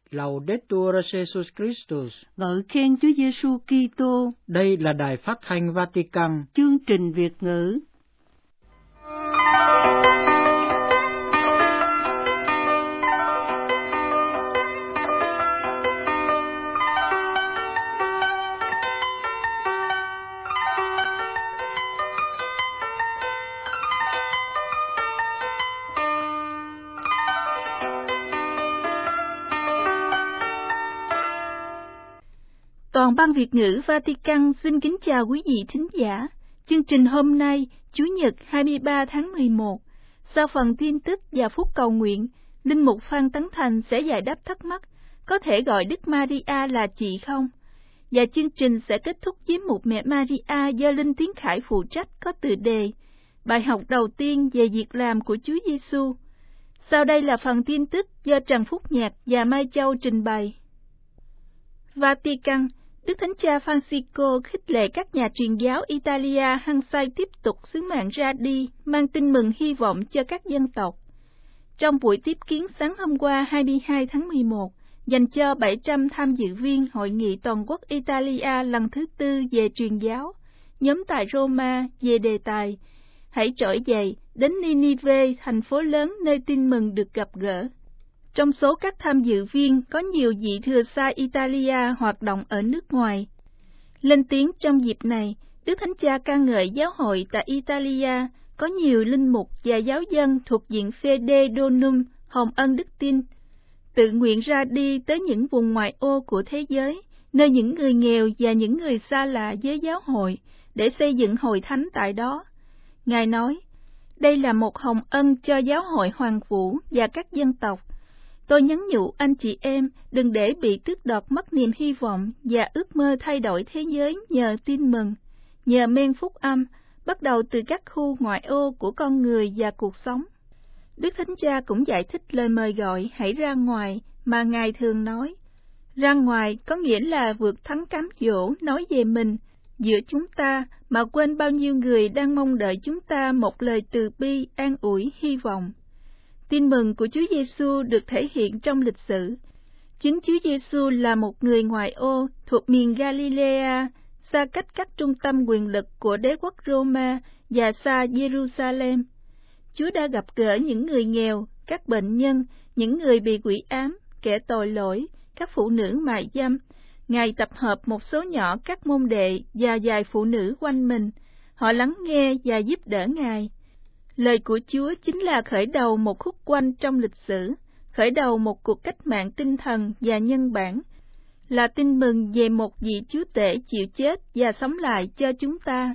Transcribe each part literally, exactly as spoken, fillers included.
Laudetur Jesus Christus. Ngợi khen Chúa Giêsu Kitô. Đây là đài phát thanh Vatican. Chương trình Việt ngữ. Toàn ban Việt ngữ Vatican xin kính chào quý vị thính giả. Chương trình hôm nay, Chủ nhật hai mươi ba tháng mười một, sau phần tin tức và phút cầu nguyện, Linh mục Phan Tấn Thành sẽ giải đáp thắc mắc, có thể gọi Đức Maria là chị không? Và chương trình sẽ kết thúc với mục Mẹ Maria do Linh Tiến Khải phụ trách có tựa đề Bài học đầu tiên về việc làm của Chúa Giêsu. Sau đây là phần tin tức do Trần Phúc Nhạc và Mai Châu trình bày. Vatican. Đức Thánh Cha Francisco khích lệ các nhà truyền giáo Italia hăng say tiếp tục sứ mạng ra đi, mang tin mừng hy vọng cho các dân tộc. Trong buổi tiếp kiến sáng hôm qua hai mươi hai tháng mười một, dành cho bảy trăm tham dự viên Hội nghị Toàn quốc Italia lần thứ tư về truyền giáo, nhóm tại Roma về đề tài Hãy trỗi dậy, đến Ninive, thành phố lớn nơi tin mừng được gặp gỡ. Trong số các tham dự viên có nhiều vị thừa sai Italia hoạt động ở nước ngoài. Lên tiếng trong dịp này, Đức Thánh Cha ca ngợi giáo hội tại Italia có nhiều linh mục và giáo dân thuộc diện Fide Donum, hồng ân đức tin, tự nguyện ra đi tới những vùng ngoại ô của thế giới, nơi những người nghèo và những người xa lạ với giáo hội, để xây dựng hội thánh tại đó. Ngài nói, đây là một hồng ân cho giáo hội Hoàng Vũ và các dân tộc. Tôi nhắn nhủ anh chị em đừng để bị tước đoạt mất niềm hy vọng và ước mơ thay đổi thế giới nhờ tin mừng, nhờ men phúc âm, bắt đầu từ các khu ngoại ô của con người và cuộc sống. Đức Thánh Cha cũng giải thích lời mời gọi hãy ra ngoài mà Ngài thường nói. Ra ngoài có nghĩa là vượt thắng cám dỗ nói về mình, giữa chúng ta mà quên bao nhiêu người đang mong đợi chúng ta một lời từ bi, an ủi, hy vọng. Tin mừng của Chúa Giêsu được thể hiện trong lịch sử. Chính Chúa Giêsu là một người ngoại ô thuộc miền Galilea, xa cách các trung tâm quyền lực của đế quốc Roma và xa Jerusalem. Chúa đã gặp gỡ những người nghèo, các bệnh nhân, những người bị quỷ ám, kẻ tội lỗi, các phụ nữ mại dâm. Ngài tập hợp một số nhỏ các môn đệ và vài phụ nữ quanh mình. Họ lắng nghe và giúp đỡ Ngài. Lời của Chúa chính là khởi đầu một khúc quanh trong lịch sử, khởi đầu một cuộc cách mạng tinh thần và nhân bản, là tin mừng về một vị Chúa Tể chịu chết và sống lại cho chúng ta.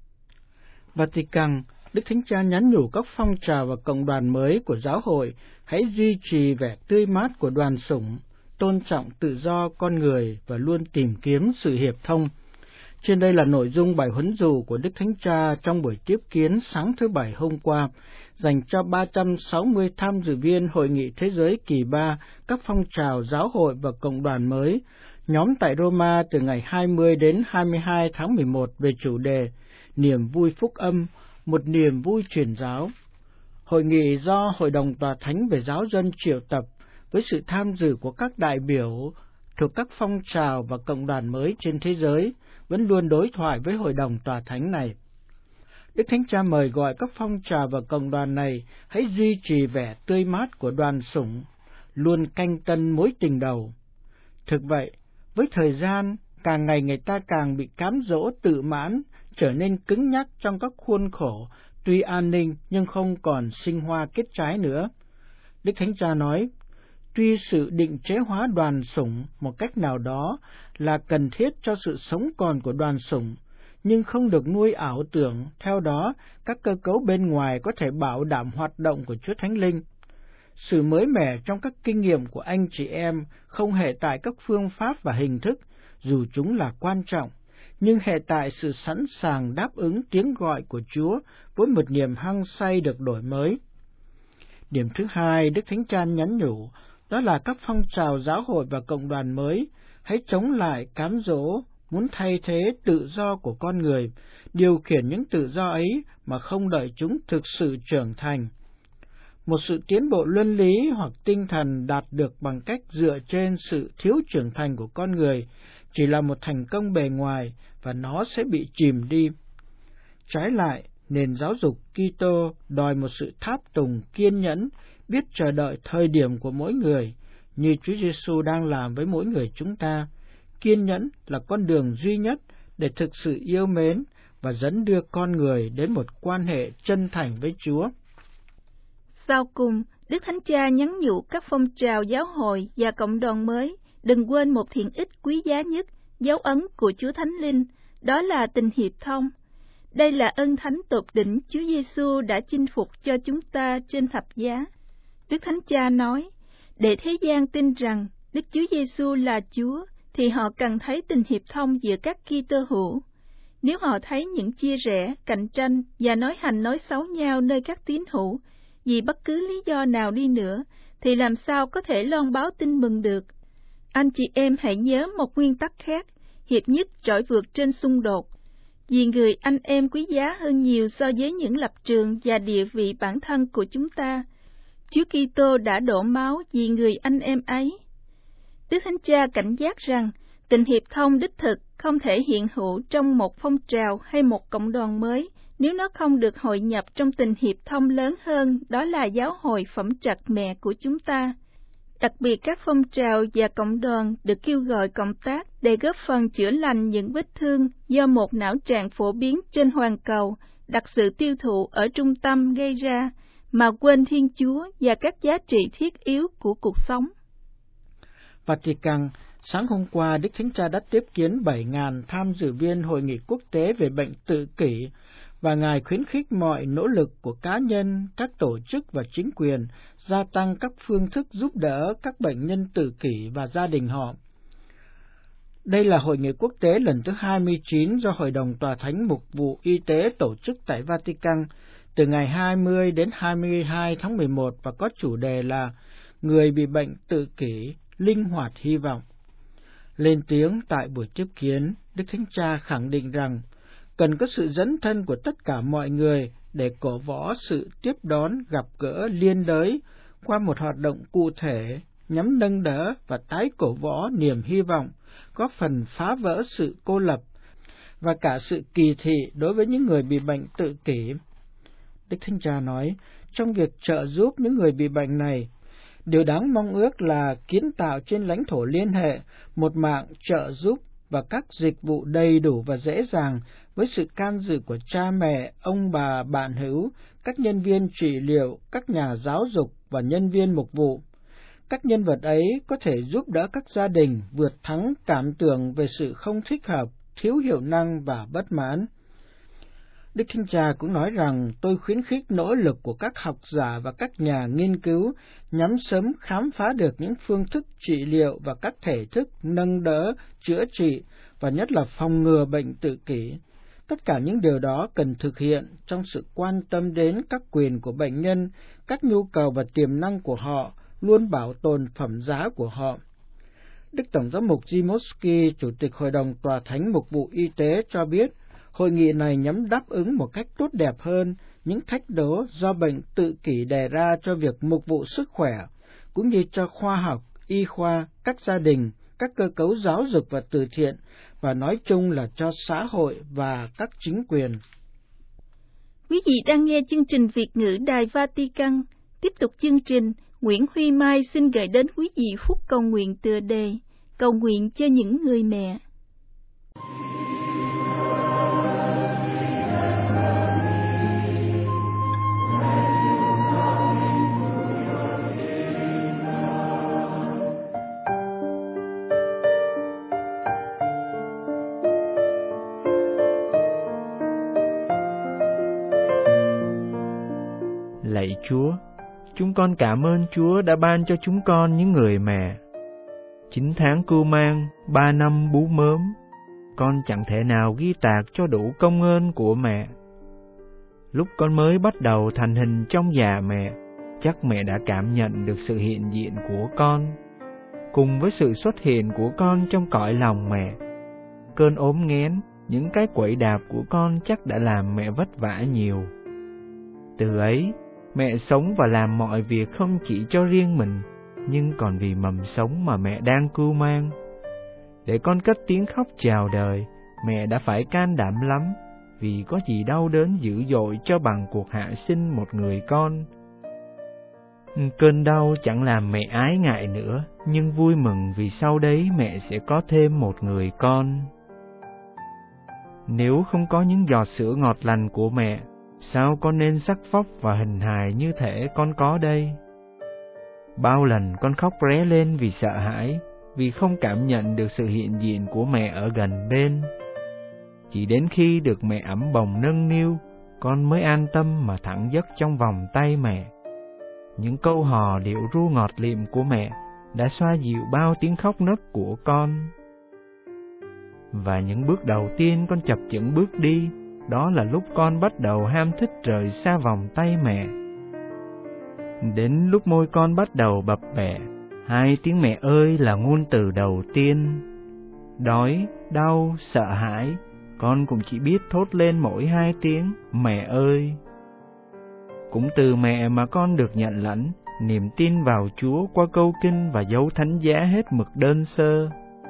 Vatican. Đức Thánh Cha nhắn nhủ các phong trào và cộng đoàn mới của giáo hội hãy duy trì vẻ tươi mát của đoàn sủng, tôn trọng tự do con người và luôn tìm kiếm sự hiệp thông. Trên đây là nội dung bài huấn dụ của Đức Thánh Cha trong buổi tiếp kiến sáng thứ Bảy hôm qua, dành cho ba trăm sáu mươi tham dự viên Hội nghị Thế giới kỳ ba, các phong trào giáo hội và cộng đoàn mới, nhóm tại Roma từ ngày hai mươi đến hai mươi hai tháng mười một về chủ đề Niềm vui phúc âm, một niềm vui truyền giáo. Hội nghị do Hội đồng Tòa Thánh về Giáo dân triệu tập với sự tham dự của các đại biểu thuộc các phong trào và cộng đoàn mới trên thế giới, vẫn luôn đối thoại với Hội đồng Tòa Thánh này. Đức Thánh Cha mời gọi các phong trào và cộng đoàn này hãy duy trì vẻ tươi mát của đoàn sủng, luôn canh tân mối tình đầu. Thực vậy, với thời gian, càng ngày người ta càng bị cám dỗ tự mãn, trở nên cứng nhắc trong các khuôn khổ, tuy an ninh nhưng không còn sinh hoa kết trái nữa. Đức Thánh Cha nói, tuy sự định chế hóa đoàn sủng một cách nào đó là cần thiết cho sự sống còn của đoàn sủng, nhưng không được nuôi ảo tưởng, theo đó các cơ cấu bên ngoài có thể bảo đảm hoạt động của Chúa Thánh Linh. Sự mới mẻ trong các kinh nghiệm của anh chị em không hệ tại các phương pháp và hình thức, dù chúng là quan trọng, nhưng hệ tại sự sẵn sàng đáp ứng tiếng gọi của Chúa với một niềm hăng say được đổi mới. Điểm thứ hai, Đức Thánh Cha nhắn nhủ, đó là các phong trào giáo hội và cộng đoàn mới hãy chống lại cám dỗ, muốn thay thế tự do của con người, điều khiển những tự do ấy mà không đợi chúng thực sự trưởng thành. Một sự tiến bộ luân lý hoặc tinh thần đạt được bằng cách dựa trên sự thiếu trưởng thành của con người chỉ là một thành công bề ngoài và nó sẽ bị chìm đi. Trái lại, nền giáo dục Kitô đòi một sự tháp tùng kiên nhẫn, biết chờ đợi thời điểm của mỗi người, như Chúa Giêsu đang làm với mỗi người chúng ta. Kiên nhẫn là con đường duy nhất để thực sự yêu mến và dẫn đưa con người đến một quan hệ chân thành với Chúa. Sau cùng, Đức Thánh Cha nhắn nhủ các phong trào giáo hội và cộng đoàn mới đừng quên một thiện ích quý giá nhất, dấu ấn của Chúa Thánh Linh, đó là tình hiệp thông. Đây là ân thánh tột đỉnh Chúa Giêsu đã chinh phục cho chúng ta trên thập giá. Đức Thánh Cha nói, để thế gian tin rằng Đức Chúa Giêsu là Chúa, thì họ cần thấy tình hiệp thông giữa các Kitô hữu. Nếu họ thấy những chia rẽ, cạnh tranh và nói hành nói xấu nhau nơi các tín hữu, vì bất cứ lý do nào đi nữa, thì làm sao có thể loan báo tin mừng được? Anh chị em hãy nhớ một nguyên tắc khác, hiệp nhất trỗi vượt trên xung đột. Vì người anh em quý giá hơn nhiều so với những lập trường và địa vị bản thân của chúng ta. Chúa Kitô đã đổ máu vì người anh em ấy. Đức Thánh Cha cảnh giác rằng tình hiệp thông đích thực không thể hiện hữu trong một phong trào hay một cộng đoàn mới nếu nó không được hội nhập trong tình hiệp thông lớn hơn, đó là giáo hội phẩm trật mẹ của chúng ta. Đặc biệt các phong trào và cộng đoàn được kêu gọi cộng tác để góp phần chữa lành những vết thương do một não trạng phổ biến trên hoàn cầu, đặt sự tiêu thụ ở trung tâm gây ra, mà quên Thiên Chúa và các giá trị thiết yếu của cuộc sống. Vatican, sáng hôm qua, Đức Thánh Cha đã tiếp kiến bảy nghìn tham dự viên Hội nghị quốc tế về bệnh tự kỷ, và Ngài khuyến khích mọi nỗ lực của cá nhân, các tổ chức và chính quyền gia tăng các phương thức giúp đỡ các bệnh nhân tự kỷ và gia đình họ. Đây là hội nghị quốc tế lần thứ hai mươi chín do Hội đồng Tòa Thánh Mục vụ Y tế tổ chức tại Vatican từ ngày hai mươi đến hai mươi hai tháng mười một và có chủ đề là Người bị bệnh tự kỷ, linh hoạt hy vọng. Lên tiếng tại buổi tiếp kiến, Đức Thánh Cha khẳng định rằng cần có sự dấn thân của tất cả mọi người để cổ võ sự tiếp đón gặp gỡ liên đới qua một hoạt động cụ thể nhằm nâng đỡ và tái cổ võ niềm hy vọng, góp phần phá vỡ sự cô lập và cả sự kỳ thị đối với những người bị bệnh tự kỷ. Đức Thánh Cha nói, trong việc trợ giúp những người bị bệnh này, điều đáng mong ước là kiến tạo trên lãnh thổ liên hệ một mạng trợ giúp và các dịch vụ đầy đủ và dễ dàng với sự can dự của cha mẹ, ông bà, bạn hữu, các nhân viên trị liệu, các nhà giáo dục và nhân viên mục vụ. Các nhân vật ấy có thể giúp đỡ các gia đình vượt thắng cảm tưởng về sự không thích hợp, thiếu hiệu năng và bất mãn. Đức Thánh Cha cũng nói rằng tôi khuyến khích nỗ lực của các học giả và các nhà nghiên cứu nhằm sớm khám phá được những phương thức trị liệu và các thể thức nâng đỡ, chữa trị và nhất là phòng ngừa bệnh tự kỷ. Tất cả những điều đó cần thực hiện trong sự quan tâm đến các quyền của bệnh nhân, các nhu cầu và tiềm năng của họ, luôn bảo tồn phẩm giá của họ. Đức Tổng giám mục Zimowski, Chủ tịch Hội đồng Tòa Thánh Mục vụ Y tế cho biết, hội nghị này nhằm đáp ứng một cách tốt đẹp hơn những thách đố do bệnh tự kỷ đề ra cho việc mục vụ sức khỏe, cũng như cho khoa học, y khoa, các gia đình, các cơ cấu giáo dục và từ thiện, và nói chung là cho xã hội và các chính quyền. Quý vị đang nghe chương trình Việt ngữ Đài Vatican. Tiếp tục chương trình, Nguyễn Huy Mai xin gửi đến quý vị phút cầu nguyện tựa đề Cầu nguyện cho những người mẹ. Lạy Chúa, chúng con cảm ơn Chúa đã ban cho chúng con những người mẹ. Chín tháng cưu mang, ba năm bú mớm, con chẳng thể nào ghi tạc cho đủ công ơn của mẹ. Lúc con mới bắt đầu thành hình trong dạ mẹ, chắc mẹ đã cảm nhận được sự hiện diện của con. Cùng với sự xuất hiện của con trong cõi lòng mẹ, cơn ốm nghén, những cái quẫy đạp của con chắc đã làm mẹ vất vả nhiều. Từ ấy, mẹ sống và làm mọi việc không chỉ cho riêng mình, nhưng còn vì mầm sống mà mẹ đang cưu mang. Để con cất tiếng khóc chào đời, mẹ đã phải can đảm lắm, vì có gì đau đớn dữ dội cho bằng cuộc hạ sinh một người con. Cơn đau chẳng làm mẹ ái ngại nữa, nhưng vui mừng vì sau đấy mẹ sẽ có thêm một người con. Nếu không có những giọt sữa ngọt lành của mẹ, sao con nên sắc phóc và hình hài như thể con có đây? Bao lần con khóc ré lên vì sợ hãi, vì không cảm nhận được sự hiện diện của mẹ ở gần bên. Chỉ đến khi được mẹ ẵm bồng nâng niu, con mới an tâm mà thẳng giấc trong vòng tay mẹ. Những câu hò điệu ru ngọt lịm của mẹ đã xoa dịu bao tiếng khóc nấc của con. Và những bước đầu tiên con chập chững bước đi, đó là lúc con bắt đầu ham thích rời xa vòng tay mẹ. Đến lúc môi con bắt đầu bập bẹ, hai tiếng mẹ ơi là ngôn từ đầu tiên. Đói, đau, sợ hãi, con cũng chỉ biết thốt lên mỗi hai tiếng mẹ ơi. Cũng từ mẹ mà con được nhận lãnh niềm tin vào Chúa qua câu kinh và dấu thánh giá hết mực đơn sơ.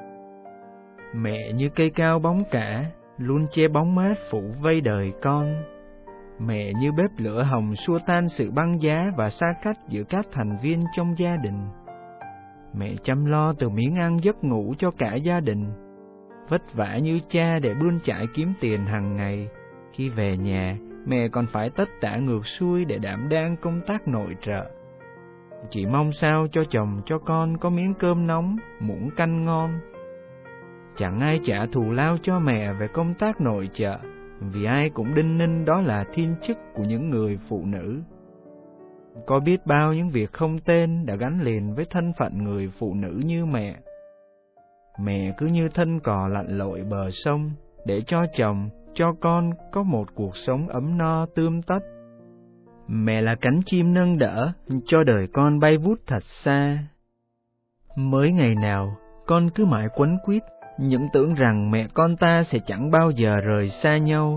Mẹ như cây cao bóng cả, luôn che bóng mát phủ vây đời con. Mẹ như bếp lửa hồng xua tan sự băng giá và xa cách giữa các thành viên trong gia đình. Mẹ chăm lo từ miếng ăn giấc ngủ cho cả gia đình, vất vả như cha để bươn chải kiếm tiền hàng ngày. Khi về nhà, mẹ còn phải tất tả ngược xuôi để đảm đang công tác nội trợ. Chỉ mong sao cho chồng cho con có miếng cơm nóng, muỗng canh ngon. Chẳng ai trả thù lao cho mẹ về công tác nội trợ, vì ai cũng đinh ninh đó là thiên chức của những người phụ nữ. Có biết bao những việc không tên đã gắn liền với thân phận người phụ nữ như mẹ. Mẹ cứ như thân cò lặn lội bờ sông, để cho chồng, cho con có một cuộc sống ấm no tươm tất. Mẹ là cánh chim nâng đỡ, cho đời con bay vút thật xa. Mới ngày nào, con cứ mãi quấn quýt, những tưởng rằng mẹ con ta sẽ chẳng bao giờ rời xa nhau.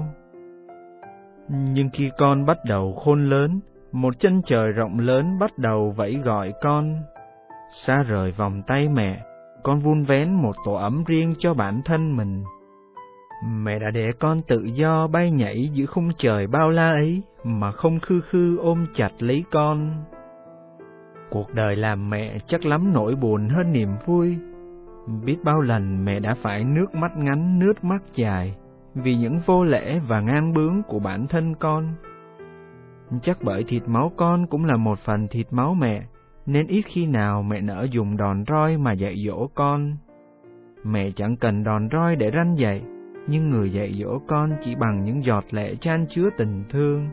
Nhưng khi con bắt đầu khôn lớn, một chân trời rộng lớn bắt đầu vẫy gọi con. Xa rời vòng tay mẹ, con vun vén một tổ ấm riêng cho bản thân mình. Mẹ đã để con tự do bay nhảy giữa khung trời bao la ấy, mà không khư khư ôm chặt lấy con. Cuộc đời làm mẹ chắc lắm nỗi buồn hơn niềm vui. Biết bao lần mẹ đã phải nước mắt ngắn nước mắt dài, vì những vô lễ và ngang bướng của bản thân con. Chắc bởi thịt máu con cũng là một phần thịt máu mẹ, nên ít khi nào mẹ nỡ dùng đòn roi mà dạy dỗ con. Mẹ chẳng cần đòn roi để răn dạy, nhưng người dạy dỗ con chỉ bằng những giọt lệ chan chứa tình thương.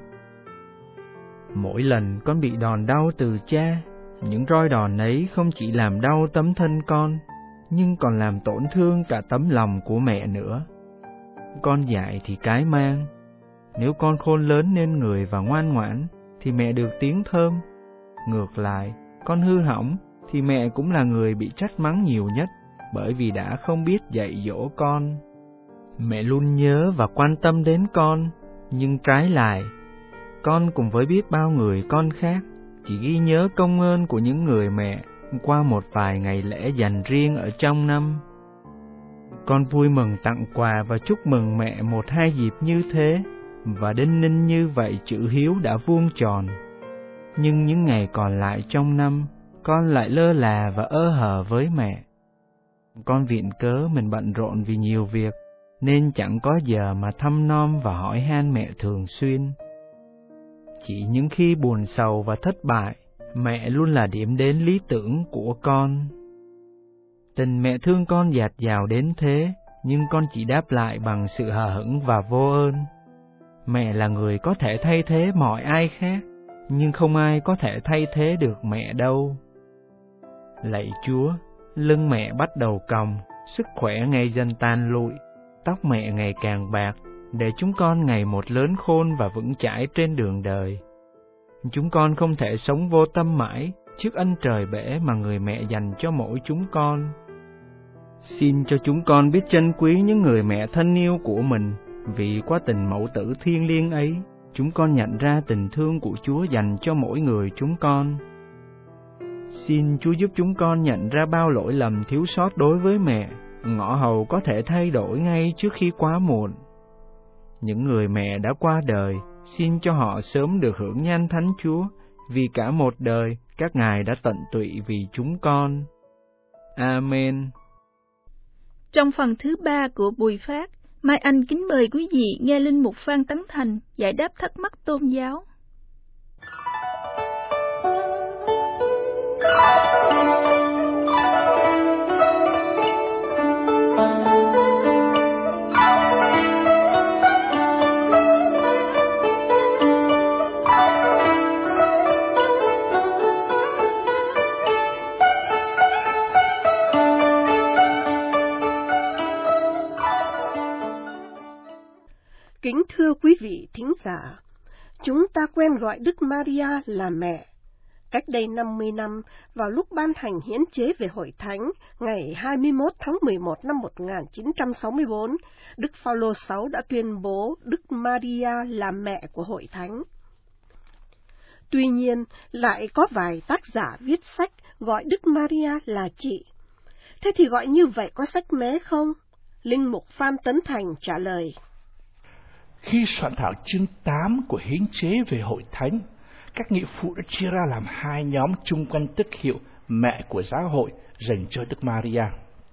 Mỗi lần con bị đòn đau từ cha, những roi đòn ấy không chỉ làm đau tấm thân con, nhưng còn làm tổn thương cả tấm lòng của mẹ nữa. Con dạy thì cái mang. Nếu con khôn lớn nên người và ngoan ngoãn, thì mẹ được tiếng thơm. Ngược lại, con hư hỏng, thì mẹ cũng là người bị trách mắng nhiều nhất, bởi vì đã không biết dạy dỗ con. Mẹ luôn nhớ và quan tâm đến con, nhưng trái lại, con cùng với biết bao người con khác, chỉ ghi nhớ công ơn của những người mẹ qua một vài ngày lễ dành riêng ở trong năm. Con vui mừng tặng quà và chúc mừng mẹ một hai dịp như thế, và đinh ninh như vậy chữ hiếu đã vuông tròn. Nhưng những ngày còn lại trong năm, con lại lơ là và ơ hờ với mẹ. Con viện cớ mình bận rộn vì nhiều việc, nên chẳng có giờ mà thăm nom và hỏi han mẹ thường xuyên. Chỉ những khi buồn sầu và thất bại, mẹ luôn là điểm đến lý tưởng của con. Tình mẹ thương con dạt dào đến thế, nhưng con chỉ đáp lại bằng sự hờ hững và vô ơn. Mẹ là người có thể thay thế mọi ai khác, nhưng không ai có thể thay thế được mẹ đâu. Lạy Chúa, lưng mẹ bắt đầu còng, sức khỏe ngày dần tàn lụi, tóc mẹ ngày càng bạc, để chúng con ngày một lớn khôn và vững chãi trên đường đời. Chúng con không thể sống vô tâm mãi trước ân trời bể mà người mẹ dành cho mỗi chúng con. Xin cho chúng con biết trân quý những người mẹ thân yêu của mình, vì qua tình mẫu tử thiêng liêng ấy chúng con nhận ra tình thương của Chúa dành cho mỗi người chúng con. Xin Chúa giúp chúng con nhận ra bao lỗi lầm thiếu sót đối với mẹ, ngõ hầu có thể thay đổi ngay trước khi quá muộn. Những người mẹ đã qua đời, xin cho họ sớm được hưởng nhanh Thánh Chúa, vì cả một đời các ngài đã tận tụy vì chúng con. Amen. Trong phần thứ ba của buổi phát, Mai Anh kính mời quý vị nghe Linh Mục Phan Tấn Thành giải đáp thắc mắc tôn giáo. Kính thưa quý vị thính giả, chúng ta quen gọi Đức Maria là mẹ. Cách đây năm mươi năm, vào lúc ban hành hiến chế về Hội Thánh ngày hai mươi mốt tháng mười một năm một nghìn chín trăm sáu mươi tư, Đức Phaolô thứ sáu đã tuyên bố Đức Maria là mẹ của Hội Thánh. Tuy nhiên, lại có vài tác giả viết sách gọi Đức Maria là chị. Thế thì gọi như vậy có sách mé không? Linh mục Phan Tấn Thành trả lời. Khi soạn thảo chương tám của hiến chế về Hội Thánh, các nghị phụ đã chia ra làm hai nhóm chung quanh tước hiệu mẹ của giáo hội dành cho Đức Maria.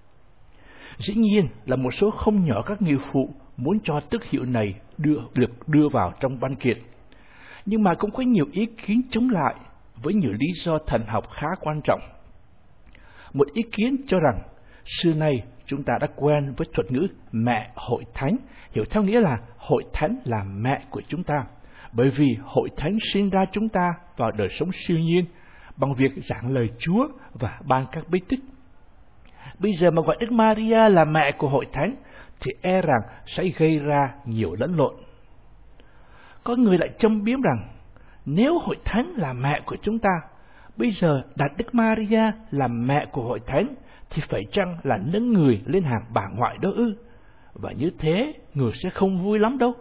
Dĩ nhiên là một số không nhỏ các nghị phụ muốn cho tước hiệu này đưa, được đưa vào trong văn kiện. Nhưng mà cũng có nhiều ý kiến chống lại với nhiều lý do thần học khá quan trọng. Một ý kiến cho rằng xưa nay chúng ta đã quen với thuật ngữ mẹ Hội Thánh, hiểu theo nghĩa là Hội Thánh là mẹ của chúng ta, bởi vì Hội Thánh sinh ra chúng ta vào đời sống siêu nhiên bằng việc giảng lời Chúa và ban các bí tích. Bây giờ mà gọi Đức Maria là mẹ của Hội Thánh thì e rằng sẽ gây ra nhiều lẫn lộn. Có người lại châm biếm rằng nếu Hội Thánh là mẹ của chúng ta, bây giờ đặt Đức Maria làm mẹ của Hội Thánh thì phải chăng là nâng người lên hàng bà ngoại đó ư? Và như thế, người sẽ không vui lắm đâu.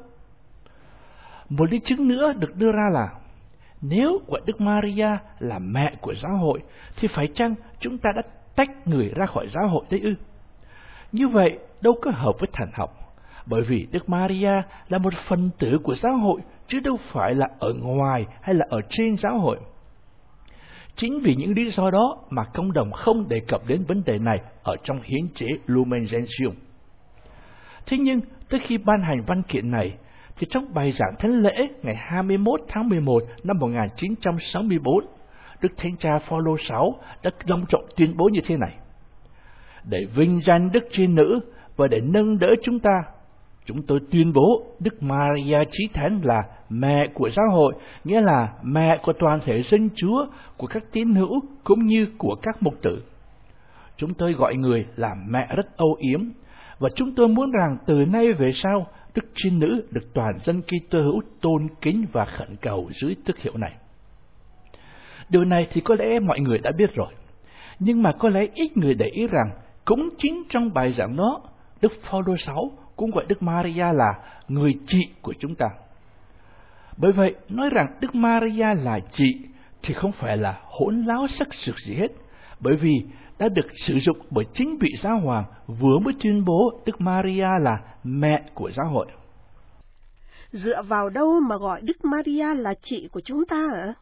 Một lý chứng nữa được đưa ra là, nếu gọi Đức Maria là mẹ của giáo hội, thì phải chăng chúng ta đã tách người ra khỏi giáo hội đấy ư? Như vậy, đâu có hợp với thần học, bởi vì Đức Maria là một phần tử của giáo hội, chứ đâu phải là ở ngoài hay là ở trên giáo hội. Chính vì những lý do đó mà Công đồng không đề cập đến vấn đề này ở trong hiến chế Lumen Gentium. Thế nhưng, tới khi ban hành văn kiện này, thì trong bài giảng thánh lễ ngày hai mươi mốt tháng mười một năm một nghìn chín trăm sáu mươi tư, Đức Thánh Cha Phaolô thứ sáu đã long trọng tuyên bố như thế này: để vinh danh Đức Trinh Nữ và để nâng đỡ chúng ta, chúng tôi tuyên bố Đức Maria Chí Thánh là mẹ của giáo hội, nghĩa là mẹ của toàn thể dân Chúa, của các tín hữu cũng như của các mục tử. Chúng tôi gọi người là mẹ rất âu yếm, và chúng tôi muốn rằng từ nay về sau, Đức Trinh Nữ được toàn dân Kitô hữu tôn kính và khẩn cầu dưới tước hiệu này. Điều này thì có lẽ mọi người đã biết rồi, nhưng mà có lẽ ít người để ý rằng cũng chính trong bài giảng đó, Đức Phaolô thứ sáu cũng gọi Đức Maria là người chị của chúng ta. Bởi vậy, nói rằng Đức Maria là chị thì không phải là hỗn láo sắc sược gì hết, bởi vì đã được sử dụng bởi chính vị giáo hoàng vừa mới tuyên bố Đức Maria là mẹ của giáo hội. Dựa vào đâu mà gọi Đức Maria là chị của chúng ta hả?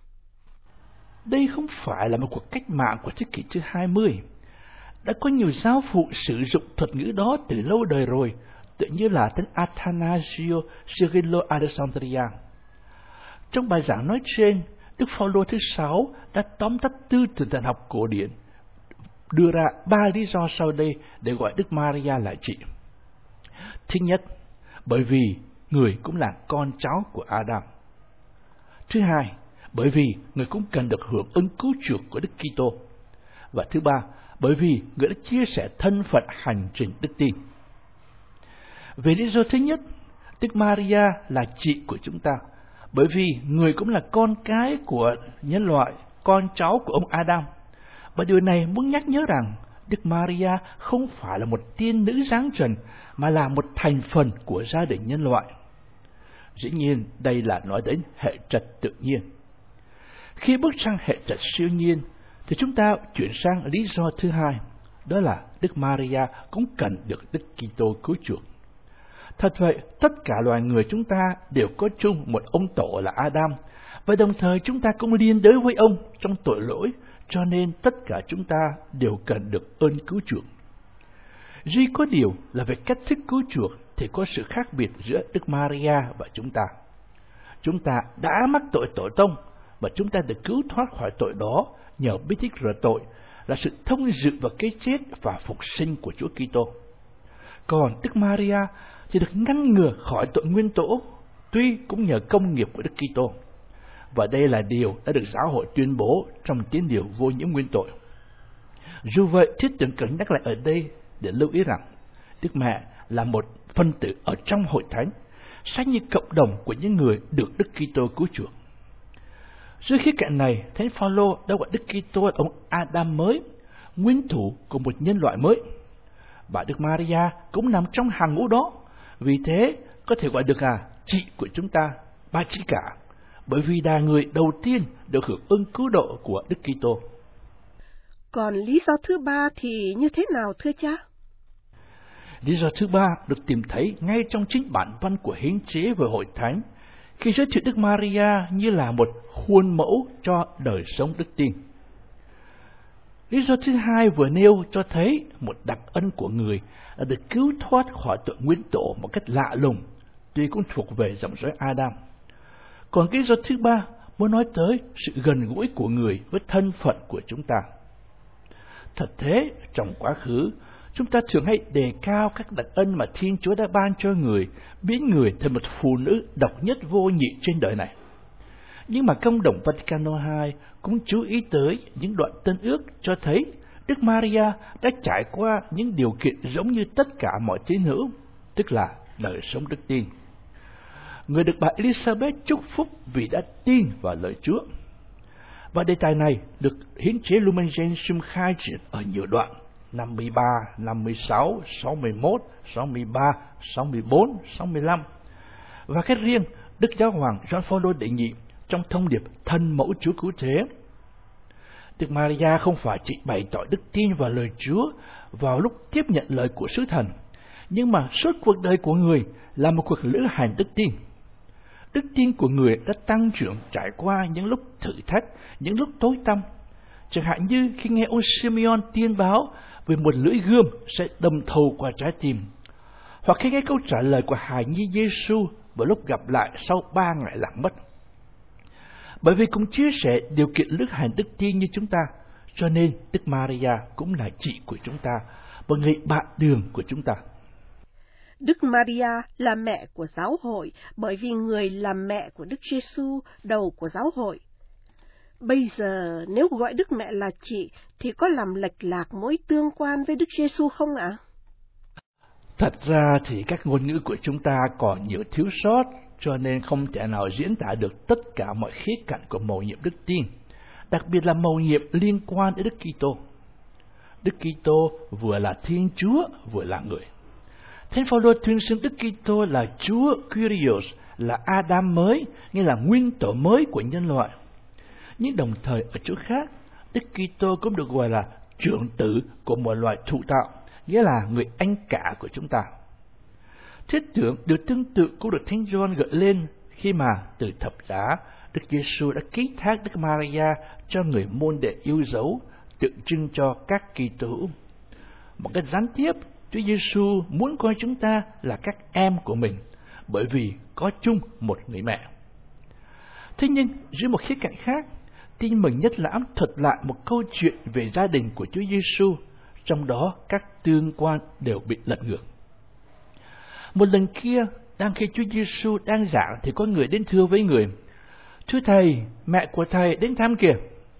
Đây không phải là một cuộc cách mạng của thế kỷ thứ hai mươi. Đã có nhiều giáo phụ sử dụng thuật ngữ đó từ lâu đời rồi, tự như là Thánh Athanasio Cyrilo Alexandria. Trong bài giảng nói trên, Đức Phaolô thứ sáu đã tóm tắt tư tưởng thần học cổ điển, đưa ra ba lý do sau đây để gọi Đức Maria là chị. Thứ nhất, bởi vì người cũng là con cháu của Adam. Thứ hai, bởi vì người cũng cần được hưởng ơn cứu chuộc của Đức Kitô. Và thứ ba, bởi vì người đã chia sẻ thân phận hành trình đức tin. Về lý do thứ nhất, Đức Maria là chị của chúng ta, bởi vì người cũng là con cái của nhân loại, con cháu của ông Adam. Và điều này muốn nhắc nhớ rằng Đức Maria không phải là một tiên nữ giáng trần, mà là một thành phần của gia đình nhân loại. Dĩ nhiên, đây là nói đến hệ trật tự nhiên. Khi bước sang hệ trật siêu nhiên, thì chúng ta chuyển sang lý do thứ hai, đó là Đức Maria cũng cần được Đức Kitô cứu chuộc. Thật vậy, tất cả loài người chúng ta đều có chung một ông tổ là Adam, và đồng thời chúng ta cũng liên đới với ông trong tội lỗi, cho nên tất cả chúng ta đều cần được ơn cứu chuộc. Duy có điều là về cách thức cứu chuộc thì có sự khác biệt giữa Đức Maria và chúng ta. Chúng ta đã mắc tội tổ tông, và chúng ta được cứu thoát khỏi tội đó nhờ bí tích rửa tội, là sự thông dự vào cái chết và phục sinh của Chúa Kitô. Còn Đức Maria thì được ngăn ngừa khỏi tội nguyên tổ, tuy cũng nhờ công nghiệp của Đức Kitô. Và đây là điều đã được giáo hội tuyên bố trong tín điều vô nhiễm nguyên tội. Dù vậy, thiết tưởng cần nhắc lại ở đây để lưu ý rằng Đức Mẹ là một phân tử ở trong hội thánh, sách như cộng đồng của những người được Đức Kitô cứu chuộc. Dưới khía cạnh này, Thánh Phaolô đã gọi Đức Kitô là ông Adam mới, nguyên thủ của một nhân loại mới. Và Đức Maria cũng nằm trong hàng ngũ đó, vì thế có thể gọi được là chị của chúng ta, ba chị cả, bởi vì là người đầu tiên được hưởng ơn cứu độ của Đức Kitô. Còn lý do thứ ba thì như thế nào thưa cha? Lý do thứ ba được tìm thấy ngay trong chính bản văn của hiến chế về hội thánh, khi giới thiệu Đức Maria như là một khuôn mẫu cho đời sống đức tin. Lý do thứ hai vừa nêu cho thấy một đặc ân của người là được cứu thoát khỏi tội nguyên tổ một cách lạ lùng, tuy cũng thuộc về dòng dõi Adam. Còn lý do thứ ba muốn nói tới sự gần gũi của người với thân phận của chúng ta. Thật thế, trong quá khứ, chúng ta thường hay đề cao các đặc ân mà Thiên Chúa đã ban cho người, biến người thành một phụ nữ độc nhất vô nhị trên đời này. Nhưng mà Công đồng Vaticano hai cũng chú ý tới những đoạn Tân Ước cho thấy Đức Maria đã trải qua những điều kiện giống như tất cả mọi tín hữu, tức là đời sống đức tin. Người được bà Elizabeth chúc phúc vì đã tin vào lời Chúa. Và đề tài này được hiến chế Lumen Gentium khai triển ở nhiều đoạn, năm mươi ba, năm mươi sáu, sáu mươi mốt, sáu mươi ba, sáu mươi bốn, sáu mươi lăm. Và cái riêng Đức Giáo hoàng Gioan Phaolô đệ nhị trong thông điệp thân mẫu Chúa cứu thế. Đức Maria không phải chỉ bày tỏ đức tin vào lời Chúa vào lúc tiếp nhận lời của sứ thần, nhưng mà suốt cuộc đời của người là một cuộc lữ hành đức tin. Đức tin của người đã tăng trưởng trải qua những lúc thử thách, những lúc tối tăm. Chẳng hạn như khi nghe ông Simeon tiên báo về một lưỡi gươm sẽ đâm thầu qua trái tim, hoặc khi nghe câu trả lời của hài nhi Giêsu vào lúc gặp lại sau ba ngày lạc mất. Bởi vì cũng chia sẻ điều kiện lữ hành đức tin như chúng ta, cho nên Đức Maria cũng là chị của chúng ta và người bạn đường của chúng ta. Đức Maria là mẹ của giáo hội bởi vì người là mẹ của Đức Giêsu, đầu của giáo hội. Bây giờ nếu gọi Đức Mẹ là chị thì có làm lệch lạc mối tương quan với Đức Giêsu không ạ? Thật ra thì các ngôn ngữ của chúng ta còn nhiều thiếu sót, cho nên không thể nào diễn tả được tất cả mọi khía cạnh của mầu nhiệm đức tin, đặc biệt là mầu nhiệm liên quan đến Đức Kitô. Đức Kitô vừa là Thiên Chúa, vừa là người. Thánh Phaolô tuyên xưng Đức Kitô là Chúa Kyrios, là Adam mới, nghĩa là nguyên tổ mới của nhân loại. Nhưng đồng thời ở chỗ khác, Đức Kitô cũng được gọi là trưởng tử của một loài thụ tạo, nghĩa là người anh cả của chúng ta. Thiết tưởng điều tương tự cũng được Thánh Gioan gợi lên khi mà từ thập giá, Đức Giêsu đã ký thác Đức Maria cho người môn đệ yêu dấu, tượng trưng cho các Kitô hữu. Một cách gián tiếp, Chúa Giêsu muốn coi chúng ta là các em của mình, bởi vì có chung một người mẹ. Thế nhưng, dưới một khía cạnh khác, Tin Mừng Nhất Lãm thuật lại một câu chuyện về gia đình của Chúa Giêsu, trong đó các tương quan đều bị lật ngược. Một lần kia, đang khi Chúa Giêsu đang giảng thì có người đến thưa với người: "Thưa Thầy, mẹ của Thầy đến thăm kìa."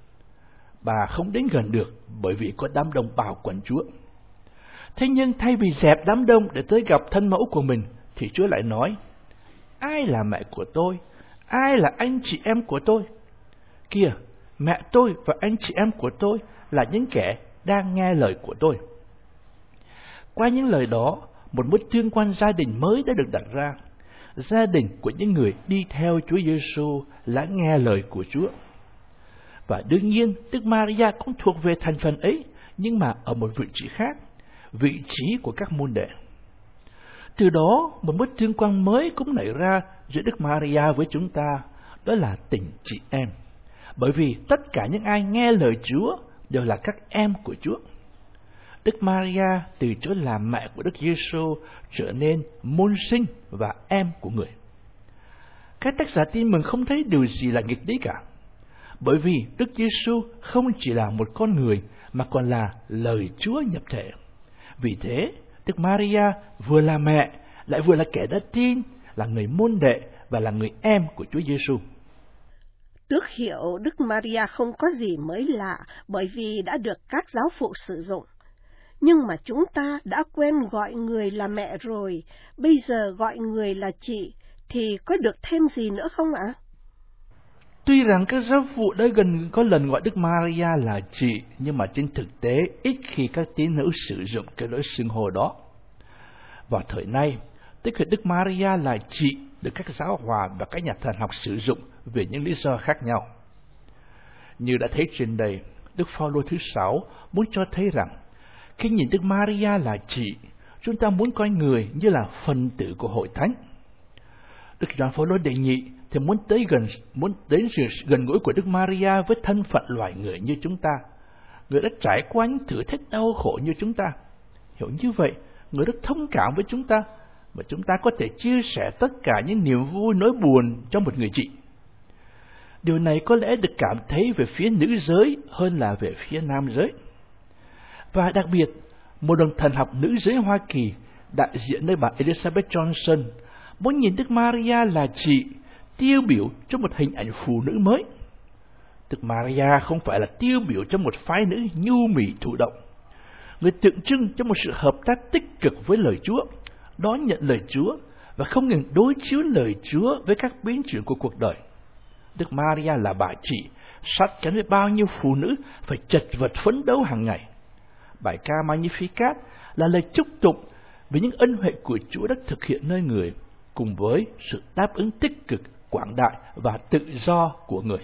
Bà không đến gần được bởi vì có đám đông bao quanh Chúa. Thế nhưng thay vì dẹp đám đông để tới gặp thân mẫu của mình, thì Chúa lại nói: "Ai là mẹ của tôi? Ai là anh chị em của tôi? Kìa, mẹ tôi và anh chị em của tôi là những kẻ đang nghe lời của tôi." Qua những lời đó, một mối tương quan gia đình mới đã được đặt ra. gia đình của những người đi theo Chúa Giêsu lắng nghe lời của Chúa. Và đương nhiên, Đức Maria cũng thuộc về thành phần ấy, nhưng mà ở một vị trí khác, vị trí của các môn đệ. Từ đó, một bức tương quan mới cũng nảy ra giữa Đức Maria với chúng ta, đó là tình chị em. Bởi vì tất cả những ai nghe lời Chúa đều là các em của Chúa. Đức Maria từ chỗ làm mẹ của Đức Giêsu trở nên môn sinh và em của người. Các tác giả Tin Mừng không thấy điều gì là nghịch lý cả. Bởi vì Đức Giêsu không chỉ là một con người mà còn là lời Chúa nhập thể. Vì thế, Đức Maria vừa là mẹ, lại vừa là kẻ đã tin, là người môn đệ và là người em của Chúa Giêsu. Tước hiệu Đức Maria không có gì mới lạ bởi vì đã được các giáo phụ sử dụng. Nhưng mà chúng ta đã quen gọi người là mẹ rồi, bây giờ gọi người là chị, thì có được thêm gì nữa không ạ? Tuy rằng các giáo phụ đã gần có lần gọi Đức Maria là chị, nhưng mà trên thực tế ít khi các tín hữu sử dụng cái lối xưng hô đó. Vào thời nay, tích hiệu Đức Maria là chị được các giáo hòa và các nhà thần học sử dụng vì những lý do khác nhau. Như đã thấy trên đây, Đức Phaolô thứ sáu muốn cho thấy rằng khi nhìn Đức Maria là chị, chúng ta muốn coi người như là phần tử của hội thánh. Đức Gioan Phaolô đề nghị thì muốn tới gần muốn đến sự gần gũi của Đức Maria với thân phận loài người như chúng ta, người đã trải qua những thử thách đau khổ như chúng ta. Hiểu như vậy, người rất thông cảm với chúng ta, và chúng ta có thể chia sẻ tất cả những niềm vui nỗi buồn cho một người chị. Điều này có lẽ được cảm thấy về phía nữ giới hơn là về phía nam giới. Và đặc biệt, một đồng thần học nữ giới Hoa Kỳ đại diện nơi bà Elizabeth Johnson muốn nhìn Đức Maria là chị, tiêu biểu cho một hình ảnh phụ nữ mới. Đức Maria không phải là tiêu biểu cho một phái nữ nhu mì thụ động. Người tượng trưng cho một sự hợp tác tích cực với lời Chúa, đón nhận lời Chúa và không ngừng đối chiếu lời Chúa với các biến chuyển của cuộc đời. Đức Maria là bà chị, sát cánh với bao nhiêu phụ nữ phải chật vật phấn đấu hàng ngày. Bài ca Magnificat là lời chúc tụng về những ân huệ của Chúa đã thực hiện nơi người, cùng với sự đáp ứng tích cực, quảng đại và tự do của người.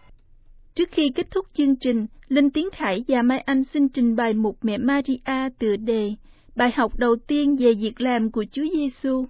Trước khi kết thúc chương trình, Linh Tiến Khải và Mai Anh xin trình bày mục Mẹ Maria tựa đề bài học đầu tiên về việc làm của Chúa Giêsu.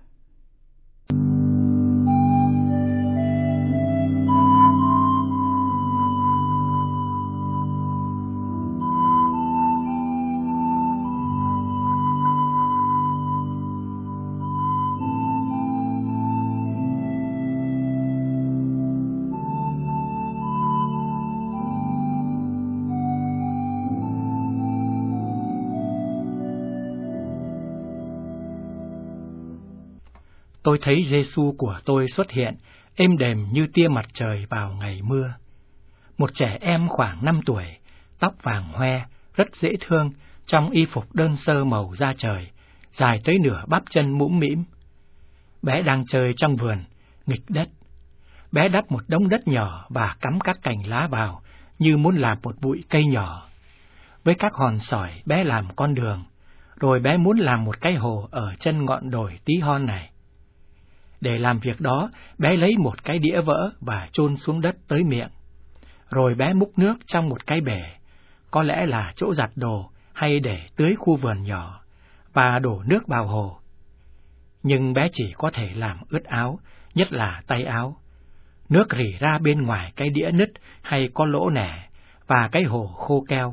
Tôi thấy Giêsu của tôi xuất hiện, êm đềm như tia mặt trời vào ngày mưa. Một trẻ em khoảng năm tuổi, tóc vàng hoe, rất dễ thương, trong y phục đơn sơ màu da trời, dài tới nửa bắp chân mũm mĩm. Bé đang chơi trong vườn, nghịch đất. Bé đắp một đống đất nhỏ và cắm các cành lá vào, như muốn làm một bụi cây nhỏ. Với các hòn sỏi, bé làm con đường, rồi bé muốn làm một cái hồ ở chân ngọn đồi tí hon này. Để làm việc đó, bé lấy một cái đĩa vỡ và chôn xuống đất tới miệng. Rồi bé múc nước trong một cái bể, có lẽ là chỗ giặt đồ hay để tưới khu vườn nhỏ, và đổ nước vào hồ. Nhưng bé chỉ có thể làm ướt áo, nhất là tay áo. Nước rỉ ra bên ngoài cái đĩa nứt hay có lỗ nẻ, và cái hồ khô keo.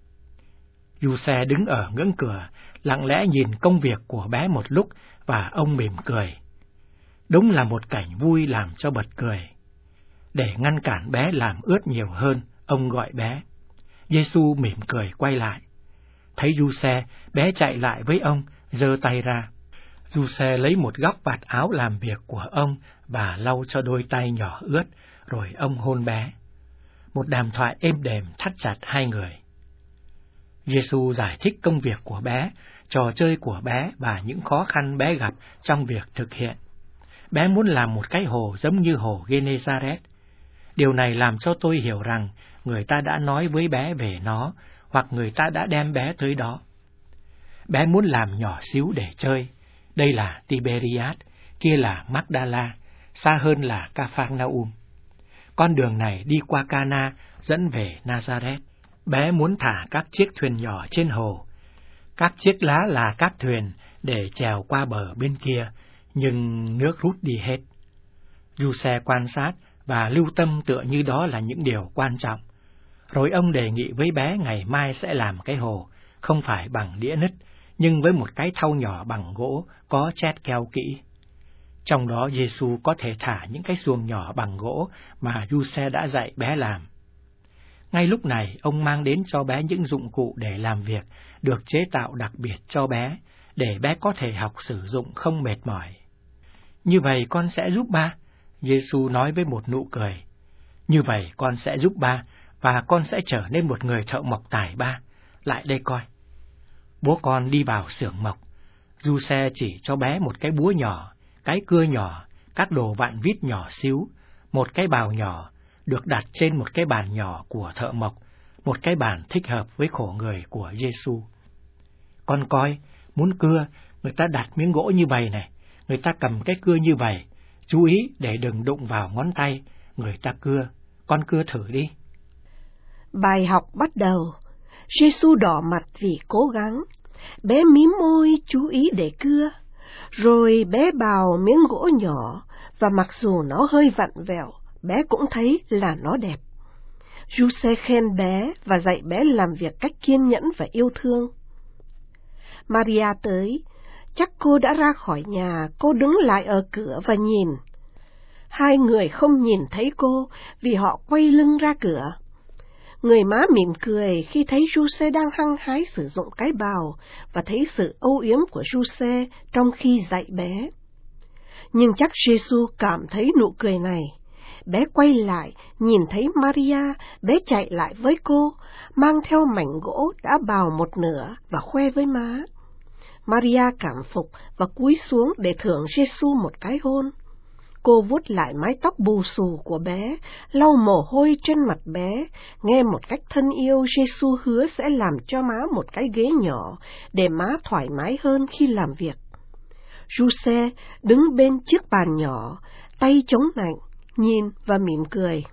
Giuse đứng ở ngưỡng cửa, lặng lẽ nhìn công việc của bé một lúc, và ông mỉm cười. Đúng là một cảnh vui làm cho bật cười. Để ngăn cản bé làm ướt nhiều hơn, ông gọi bé. Giêsu mỉm cười quay lại. Thấy Giuse, bé chạy lại với ông, giơ tay ra. Giuse lấy một góc vạt áo làm việc của ông và lau cho đôi tay nhỏ ướt, rồi ông hôn bé. Một đàm thoại êm đềm thắt chặt hai người. Giêsu giải thích công việc của bé, trò chơi của bé và những khó khăn bé gặp trong việc thực hiện. Bé muốn làm một cái hồ giống như hồ Genesaret. Điều này làm cho tôi hiểu rằng người ta đã nói với bé về nó, hoặc người ta đã đem bé tới đó. Bé muốn làm nhỏ xíu để chơi. Đây là Tiberias, kia là Magdala, xa hơn là Ca-pha-na-um. Con đường này đi qua Ca-na dẫn về Nazareth. Bé muốn thả các chiếc thuyền nhỏ trên hồ. Các chiếc lá là các thuyền để chèo qua bờ bên kia, nhưng nước rút đi hết. Giuse quan sát và lưu tâm tựa như đó là những điều quan trọng. Rồi ông đề nghị với bé ngày mai sẽ làm cái hồ, không phải bằng đĩa nứt, nhưng với một cái thau nhỏ bằng gỗ có chét keo kỹ. Trong đó Giêsu có thể thả những cái xuồng nhỏ bằng gỗ mà Giuse đã dạy bé làm. Ngay lúc này, ông mang đến cho bé những dụng cụ để làm việc, được chế tạo đặc biệt cho bé, để bé có thể học sử dụng không mệt mỏi. Như vậy con sẽ giúp ba, Giêsu nói với một nụ cười. Như vậy con sẽ giúp ba, và con sẽ trở nên một người thợ mộc tài ba. Lại đây coi. Bố con đi vào xưởng mộc. Giuse chỉ cho bé một cái búa nhỏ, cái cưa nhỏ, các đồ vặn vít nhỏ xíu, một cái bào nhỏ, được đặt trên một cái bàn nhỏ của thợ mộc, một cái bàn thích hợp với khổ người của Giêsu. Con coi, muốn cưa, người ta đặt miếng gỗ như vậy này, người ta cầm cái cưa như vậy, chú ý để đừng đụng vào ngón tay, người ta cưa, con cưa thử đi. Bài học bắt đầu. Giêsu đỏ mặt vì cố gắng. Bé mím môi chú ý để cưa. Rồi bé bào miếng gỗ nhỏ, và mặc dù nó hơi vặn vẹo, bé cũng thấy là nó đẹp. Giuse khen bé và dạy bé làm việc cách kiên nhẫn và yêu thương. Maria tới. Chắc cô đã ra khỏi nhà, cô đứng lại ở cửa và nhìn. Hai người không nhìn thấy cô vì họ quay lưng ra cửa. Người má mỉm cười khi thấy Giuse đang hăng hái sử dụng cái bào và thấy sự âu yếm của Giuse trong khi dạy bé. Nhưng chắc Giêsu cảm thấy nụ cười này. Bé quay lại, nhìn thấy Maria, bé chạy lại với cô, mang theo mảnh gỗ đã bào một nửa và khoe với má. Maria cảm phục và cúi xuống để thưởng Giêsu một cái hôn. Cô vuốt lại mái tóc bù xù của bé, lau mồ hôi trên mặt bé, nghe một cách thân yêu Giêsu hứa sẽ làm cho má một cái ghế nhỏ để má thoải mái hơn khi làm việc. Giuse đứng bên chiếc bàn nhỏ, tay chống nạnh, nhìn và mỉm cười.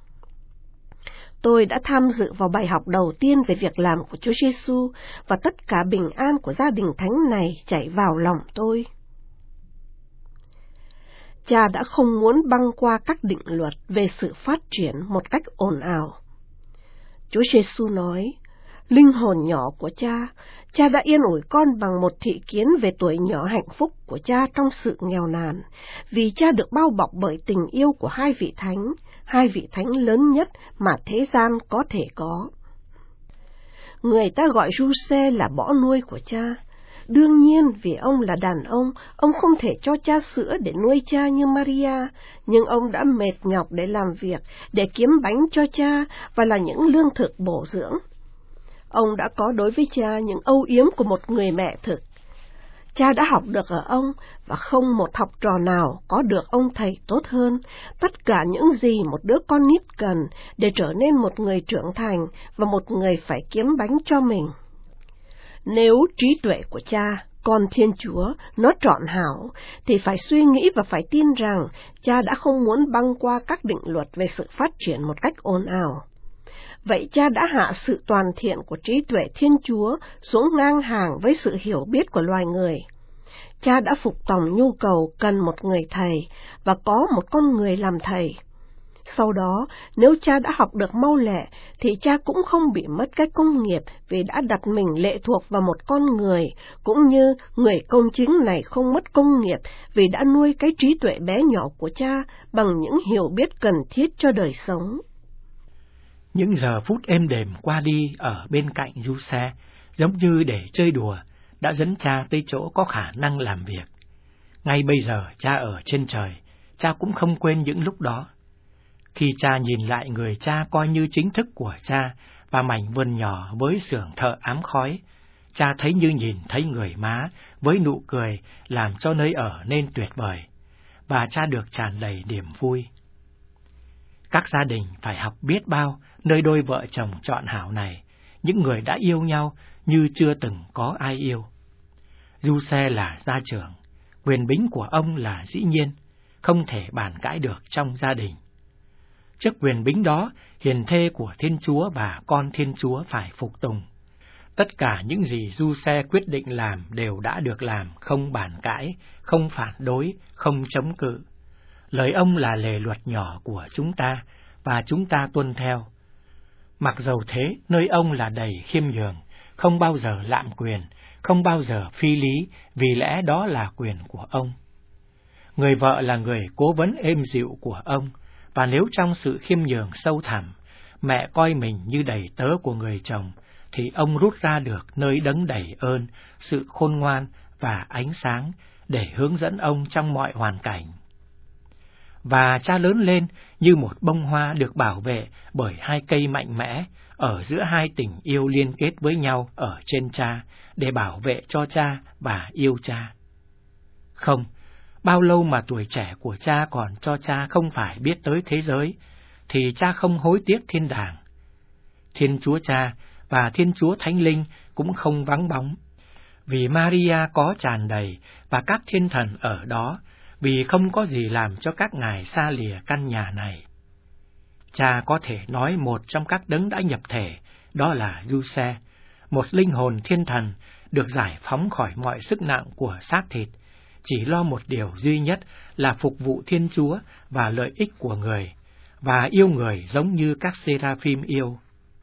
Tôi đã tham dự vào bài học đầu tiên về việc làm của Chúa Giêsu và tất cả bình an của gia đình thánh này chảy vào lòng tôi. Cha đã không muốn băng qua các định luật về sự phát triển một cách ồn ào. Chúa Giêsu nói, linh hồn nhỏ của cha, cha đã yên ủi con bằng một thị kiến về tuổi nhỏ hạnh phúc của cha trong sự nghèo nàn, vì cha được bao bọc bởi tình yêu của hai vị thánh, hai vị thánh lớn nhất mà thế gian có thể có. Người ta gọi Giuse là bõ nuôi của cha. Đương nhiên, vì ông là đàn ông, ông không thể cho cha sữa để nuôi cha như Maria, nhưng ông đã mệt nhọc để làm việc, để kiếm bánh cho cha và là những lương thực bổ dưỡng. Ông đã có đối với cha những âu yếm của một người mẹ thực. Cha đã học được ở ông, và không một học trò nào có được ông thầy tốt hơn, tất cả những gì một đứa con nít cần để trở nên một người trưởng thành và một người phải kiếm bánh cho mình. Nếu trí tuệ của cha, con Thiên Chúa, nó trọn hảo, thì phải suy nghĩ và phải tin rằng cha đã không muốn băng qua các định luật về sự phát triển một cách ồn ào. Vậy cha đã hạ sự toàn thiện của trí tuệ Thiên Chúa xuống ngang hàng với sự hiểu biết của loài người. Cha đã phục tòng nhu cầu cần một người thầy và có một con người làm thầy. Sau đó, nếu cha đã học được mau lẹ, thì cha cũng không bị mất cái công nghiệp vì đã đặt mình lệ thuộc vào một con người, cũng như người công chính này không mất công nghiệp vì đã nuôi cái trí tuệ bé nhỏ của cha bằng những hiểu biết cần thiết cho đời sống. Những giờ phút êm đềm qua đi ở bên cạnh Giuse, giống như để chơi đùa, đã dẫn cha tới chỗ có khả năng làm việc. Ngay bây giờ cha ở trên trời, cha cũng không quên những lúc đó. Khi cha nhìn lại người cha coi như chính thức của cha và mảnh vườn nhỏ với xưởng thợ ám khói, cha thấy như nhìn thấy người má với nụ cười làm cho nơi ở nên tuyệt vời, và cha được tràn đầy niềm vui. Các gia đình phải học biết bao nơi đôi vợ chồng trọn hảo này, những người đã yêu nhau như chưa từng có ai yêu. Giuse là gia trưởng, Quyền bính của ông là dĩ nhiên, không thể bàn cãi được trong gia đình. Trước quyền bính đó, hiền thê của Thiên Chúa và con Thiên Chúa phải phục tùng. Tất cả những gì Giuse quyết định làm đều đã được làm, không bàn cãi, không phản đối, không chống cự. Lời ông là lề luật nhỏ của chúng ta, và chúng ta tuân theo. Mặc dầu thế, nơi ông là đầy khiêm nhường, không bao giờ lạm quyền, không bao giờ phi lý, vì lẽ đó là quyền của ông. Người vợ là người cố vấn êm dịu của ông, và nếu trong sự khiêm nhường sâu thẳm, mẹ coi mình như đầy tớ của người chồng, thì ông rút ra được nơi đấng đầy ơn, sự khôn ngoan và ánh sáng để hướng dẫn ông trong mọi hoàn cảnh. Và cha lớn lên như một bông hoa được bảo vệ bởi hai cây mạnh mẽ, ở giữa hai tình yêu liên kết với nhau ở trên cha, để bảo vệ cho cha và yêu cha. Không, bao lâu mà tuổi trẻ của cha còn cho cha không phải biết tới thế giới, thì cha không hối tiếc thiên đàng. Thiên Chúa Cha và Thiên Chúa Thánh Linh cũng không vắng bóng, vì Maria có tràn đầy và các thiên thần ở đó, vì không có gì làm cho các ngài xa lìa căn nhà này. Cha có thể nói một trong các đấng đã nhập thể, đó là Giuse, một linh hồn thiên thần được giải phóng khỏi mọi sức nặng của xác thịt, chỉ lo một điều duy nhất là phục vụ Thiên Chúa và lợi ích của người, và yêu người giống như các seraphim yêu.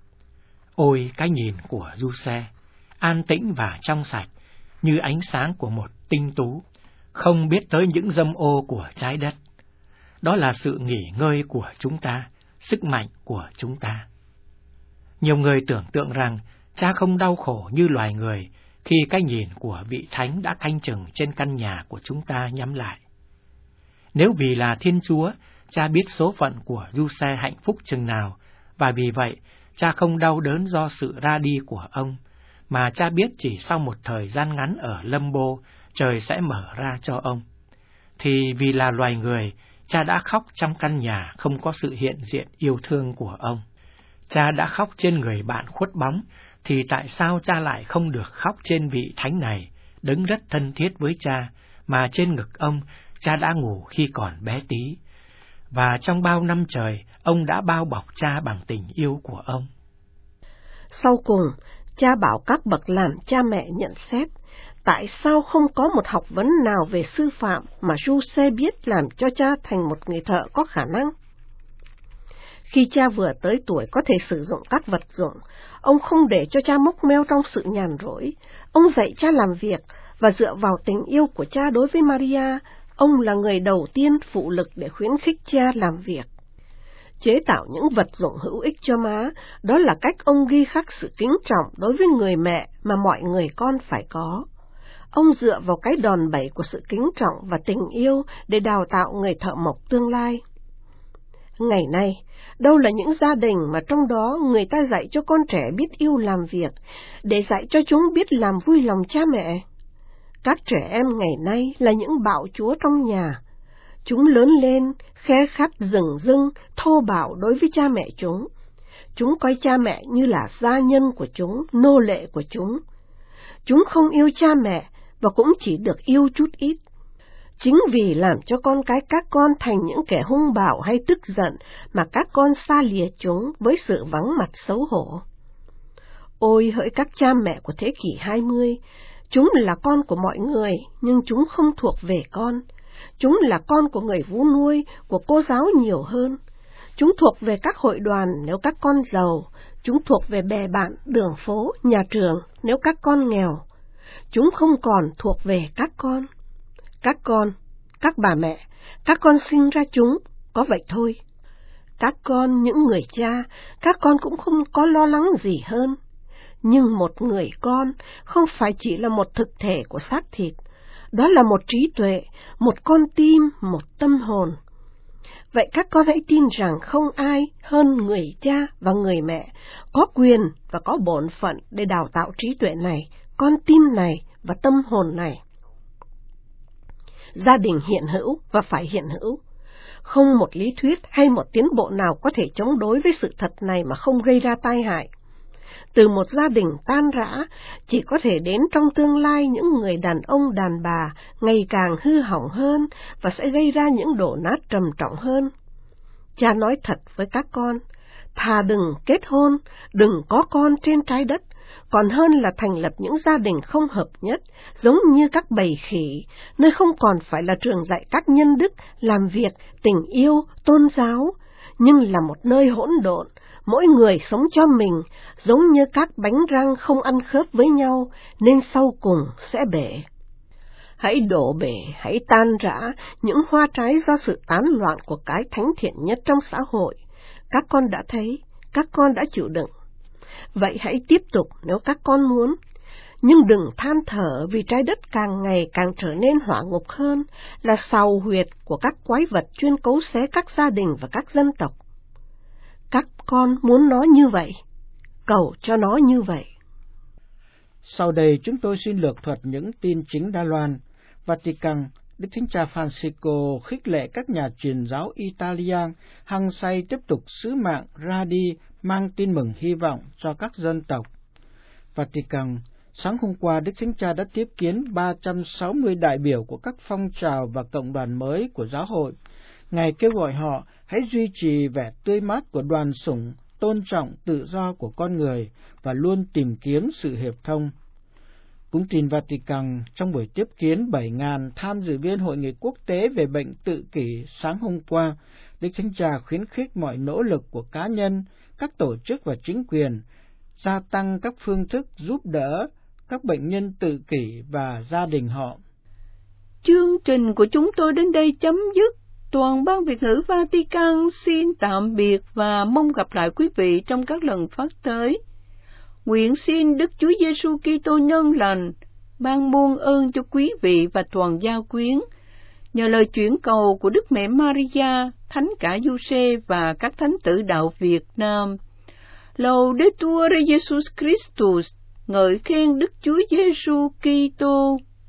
Ôi cái nhìn của Giuse, an tĩnh và trong sạch, như ánh sáng của một tinh tú, không biết tới những dâm ô của trái đất. Đó là sự nghỉ ngơi của chúng ta, sức mạnh của chúng ta. Nhiều người tưởng tượng rằng cha không đau khổ như loài người khi cái nhìn của vị thánh đã canh chừng trên căn nhà của chúng ta nhắm lại. Nếu vì là Thiên Chúa, cha biết số phận của Giuse hạnh phúc chừng nào, và vì vậy cha không đau đớn do sự ra đi của ông, mà cha biết chỉ sau một thời gian ngắn ở Lâm Bô, trời sẽ mở ra cho ông. Thì vì là loài người, cha đã khóc trong căn nhà không có sự hiện diện yêu thương của ông. Cha đã khóc trên người bạn khuất bóng, thì tại sao cha lại không được khóc trên vị thánh này, đấng rất thân thiết với cha, mà trên ngực ông, cha đã ngủ khi còn bé tí, và trong bao năm trời, ông đã bao bọc cha bằng tình yêu của ông. Sau cùng, cha bảo các bậc làm cha mẹ nhận xét, tại sao không có một học vấn nào về sư phạm mà Giuse biết làm cho cha thành một người thợ có khả năng? Khi cha vừa tới tuổi có thể sử dụng các vật dụng, ông không để cho cha mốc meo trong sự nhàn rỗi. Ông dạy cha làm việc, và dựa vào tình yêu của cha đối với Maria, ông là người đầu tiên phụ lực để khuyến khích cha làm việc. Chế tạo những vật dụng hữu ích cho má, đó là cách ông ghi khắc sự kính trọng đối với người mẹ mà mọi người con phải có. Ông dựa vào cái đòn bẩy của sự kính trọng và tình yêu để đào tạo người thợ mộc tương lai. Ngày nay, đâu là những gia đình mà trong đó người ta dạy cho con trẻ biết yêu làm việc, để dạy cho chúng biết làm vui lòng cha mẹ. Các trẻ em ngày nay là những bạo chúa trong nhà. Chúng lớn lên, khe khắt rừng rưng, thô bạo đối với cha mẹ chúng. Chúng coi cha mẹ như là gia nhân của chúng, nô lệ của chúng. Chúng không yêu cha mẹ và cũng chỉ được yêu chút ít. Chính vì làm cho con cái các con thành những kẻ hung bạo hay tức giận mà các con xa lìa chúng với sự vắng mặt xấu hổ. Ôi hỡi các cha mẹ của thế kỷ hai mươi, chúng là con của mọi người nhưng chúng không thuộc về con. Chúng là con của người vú nuôi, của cô giáo nhiều hơn. Chúng thuộc về các hội đoàn nếu các con giàu. Chúng thuộc về bè bạn, đường phố, nhà trường nếu các con nghèo. Chúng không còn thuộc về các con. Các con, các bà mẹ, các con sinh ra chúng, có vậy thôi. Các con, những người cha, các con cũng không có lo lắng gì hơn. Nhưng một người con không phải chỉ là một thực thể của xác thịt, đó là một trí tuệ, một con tim, một tâm hồn. Vậy các con hãy tin rằng không ai hơn người cha và người mẹ có quyền và có bổn phận để đào tạo trí tuệ này, con tim này và tâm hồn này. Gia đình hiện hữu và phải hiện hữu. Không một lý thuyết hay một tiến bộ nào có thể chống đối với sự thật này mà không gây ra tai hại. từ một gia đình tan rã, chỉ có thể đến trong tương lai những người đàn ông đàn bà ngày càng hư hỏng hơn và sẽ gây ra những đổ nát trầm trọng hơn. Cha nói thật với các con, thà đừng kết hôn, đừng có con trên trái đất, còn hơn là thành lập những gia đình không hợp nhất, giống như các bầy khỉ, nơi không còn phải là trường dạy các nhân đức, làm việc, tình yêu, tôn giáo, nhưng là một nơi hỗn độn, mỗi người sống cho mình, giống như các bánh răng không ăn khớp với nhau, nên sau cùng sẽ bể. Hãy đổ bể, hãy tan rã những hoa trái do sự tán loạn của cái thánh thiện nhất trong xã hội. Các con đã thấy, các con đã chịu đựng. Vậy hãy tiếp tục nếu các con muốn, nhưng đừng than thở vì trái đất càng ngày càng trở nên hỏa ngục hơn, là sào huyệt của các quái vật chuyên cấu xé các gia đình và các dân tộc. Các con muốn nó như vậy, cầu cho nó như vậy. Sau đây chúng tôi xin lược thuật những tin chính Đài Loan. Vatican, Đức Thánh Cha Francisco khích lệ các nhà truyền giáo Italia hăng say tiếp tục sứ mạng ra đi mang tin mừng hy vọng cho các dân tộc. Vatican, sáng hôm qua Đức Thánh Cha đã tiếp kiến ba trăm sáu mươi đại biểu của các phong trào và cộng đoàn mới của giáo hội. Ngài kêu gọi họ hãy duy trì vẻ tươi mát của đoàn sủng, tôn trọng tự do của con người và luôn tìm kiếm sự hiệp thông. Cũng tin Vatican, trong buổi tiếp kiến bảy nghìn tham dự viên Hội nghị quốc tế về bệnh tự kỷ sáng hôm qua, Đức Thánh Cha khuyến khích mọi nỗ lực của cá nhân, các tổ chức và chính quyền gia tăng các phương thức giúp đỡ các bệnh nhân tự kỷ và gia đình họ. Chương trình của chúng tôi đến đây chấm dứt. Toàn ban Việt ngữ Vatican xin tạm biệt và mong gặp lại quý vị trong các lần phát tới. Nguyện xin Đức Chúa Giêsu Kitô nhân lành ban muôn ơn cho quý vị và toàn gia quyến. Nhờ lời chuyển cầu của Đức Mẹ Maria, Thánh Cả Giuse và các thánh tử đạo Việt Nam. Laudetur Jesus Christus, ngợi khen Đức Chúa Giêsu Kitô.